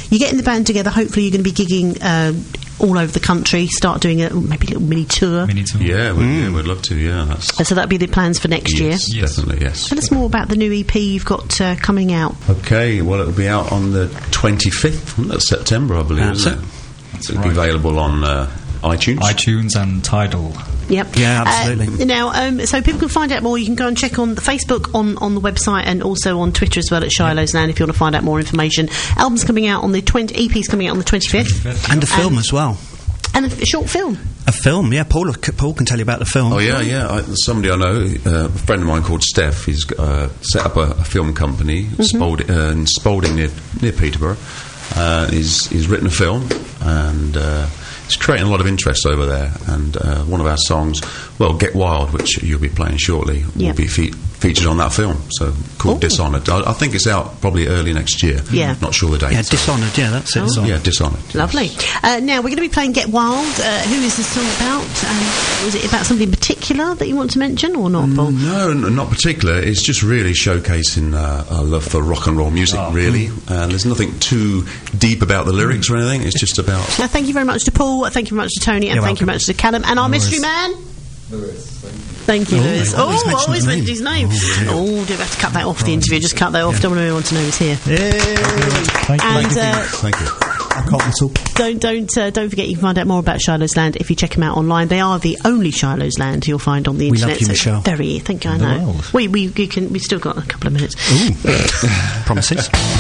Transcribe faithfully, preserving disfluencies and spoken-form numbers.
you're getting the band together. Hopefully you're going to be gigging uh, all over the country, start doing a maybe a little mini tour. Mini tour. Yeah, we'd, mm. yeah, we'd love to, yeah. That's so that'll be the plans for next yes, year? Yes, definitely, yes. Tell us more about the new E P you've got uh, coming out. Okay, well, it'll be out on the twenty-fifth of September, I believe, That's isn't it? it? That's It'll right. be available on uh, iTunes. iTunes and Tidal. Yep. Yeah, absolutely. Uh, now, um, so people can find out more. You can go and check on the Facebook, on, on the website, and also on Twitter as well at Shiloh's Land if you want to find out more information. Album's coming out on the twenty. E P's coming out on the twenty-fifth, and a film um, as well. And a short film. A film, yeah. Paul, Paul can tell you about the film. Oh yeah, yeah. I, somebody I know, uh, a friend of mine called Steph, he's uh, set up a, a film company mm-hmm. Spalding, uh, in Spalding near near Peterborough. Uh, he's he's written a film and. Uh, It's creating a lot of interest over there, and uh, one of our songs, well, Get Wild, which you'll be playing shortly, will yep. be fe- featured on that film, so called Ooh. Dishonoured. I, I think it's out probably early next year. Yeah. Not sure the date. Yeah, Dishonoured, yeah, that's it. Oh. Yeah, Dishonoured. Lovely. Uh, now, we're going to be playing Get Wild. Uh, who is this song about? Um, was it about something in particular that you want to mention, or not, Paul? No, n- not particular. It's just really showcasing uh, our love for rock and roll music, oh. really. And there's nothing too deep about the lyrics or anything. It's just about... Now, thank you very much to Paul, thank you very much to Tony, and You're thank you very much to Callum, and our Lewis. mystery man... Lewis. Thank you, Oh, Lewis. I always Oh, mention always his mentioned name. his name. Oh, Oh, do we have to cut that off the interview? Just cut that off. Don't want anyone to know he's here. Thank you. And uh, Thank you. I can't at all. don't don't uh, don't forget, you can find out more about Shiloh's Land if you check them out online. They are the only Shiloh's Land you'll find on the We internet. love you, so Michelle. Very, thank you. I The know. world. We we you can. We've still got a couple of minutes. Ooh. Promises.